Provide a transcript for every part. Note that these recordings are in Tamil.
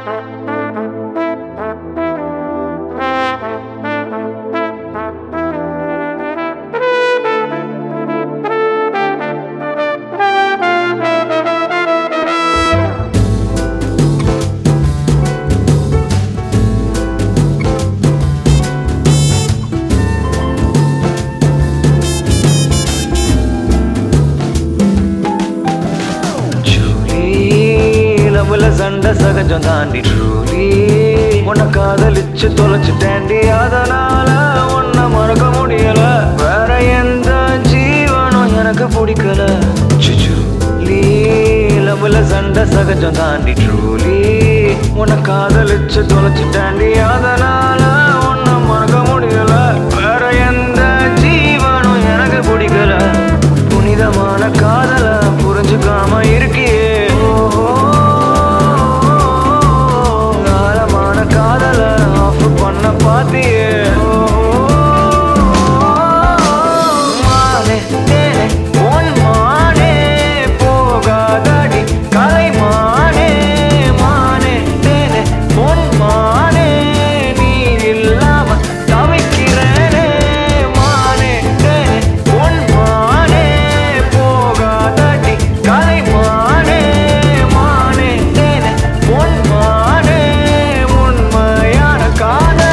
சண்டை சகஜம் தாண்டி ட்ரூலி உன்னை காதலிச்சு தொலைச்சிட்டேன்டி அதனால உன்னை மறக்க முடியல வேற எந்த ஜீவனும் எனக்கு பிடிக்கல சுச்சுலி லவ்ல சண்டை சகஜம் தாண்டி ட்ரூலி உன்னை காதலிச்சு தொலைச்சிட்டேன்டி அதனால உன்னை மறக்க முடியல வேற எந்த ஜீவனும் எனக்கு பிடிக்கல புனிதமான காதல புரிஞ்சுக்காம இருக்கியே பாத்தியே மானே தேனே உன் மானே போகாதடி கலை மானே மானே தேனே உன் மானே நீ இல்லாம தவிக்கிறேனே மானே தேனே உன் மானே போகாதடி கலை மானே மானே தேனே உன் மானே உண்மையான காதல்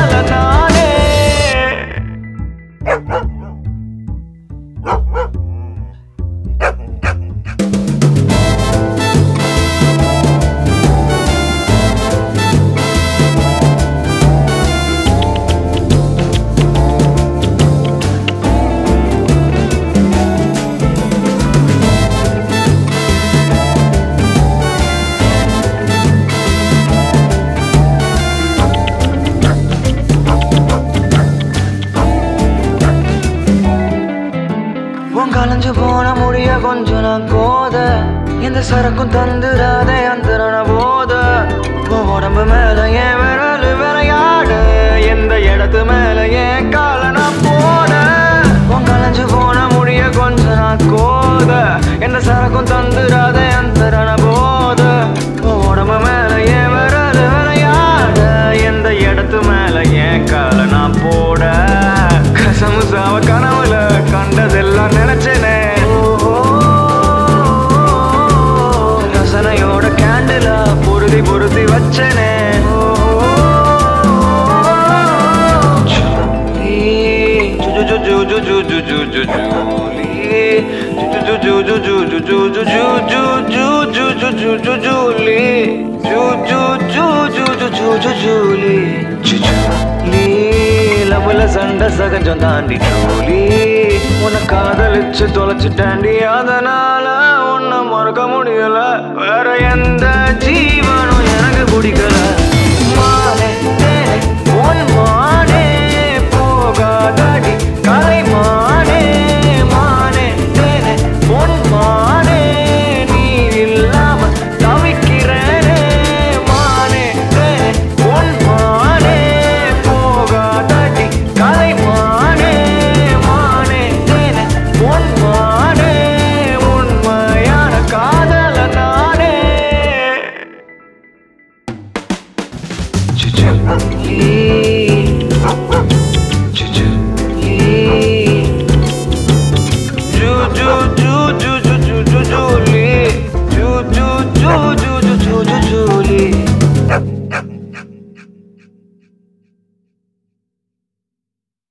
கலைஞ்சு போன முடிய கொஞ்சம் நான் கோத எந்த சரக்கும் தந்துராதே அந்தரண போத உடம்பு மேல என் விரல் விளையாடு எந்த இடத்து மேல என் கால நான் போட கலைஞ்சு போன முடிய கொஞ்சம் நான் கோத எந்த சரக்கும் தந்துராதே அந்தரண போத உடம்பு மேல என் விரல் விளையாடு எந்த இடத்து மேல என் கால நான் போட கசமுசாவ கனவுல கண்டதெல்லாம் நினைச்சேனே ரசனையோட கேண்டில பொருதி பொருத்தி வச்சேனே லவ்ல சண்டை சகஜம் தாண்டி ட்ரூலி உன்னை காதலிச்சு தொலைச்சிட்டேன்டி அதனால உன்னை மறக்க முடியல வேற எந்த ஜீவனும் எனக்கு பிடிக்கல மானே தேனே உன் மானே போகாதடி கலை மானே மானே தேனே உன் மானே நீ இல்லாம தவிக்கிறேனே மானே தேனே உன் மானே போகாதடி கலை மானே மானே தேனே உன் மானே உண்மையான காதல நானே சுச்சுலி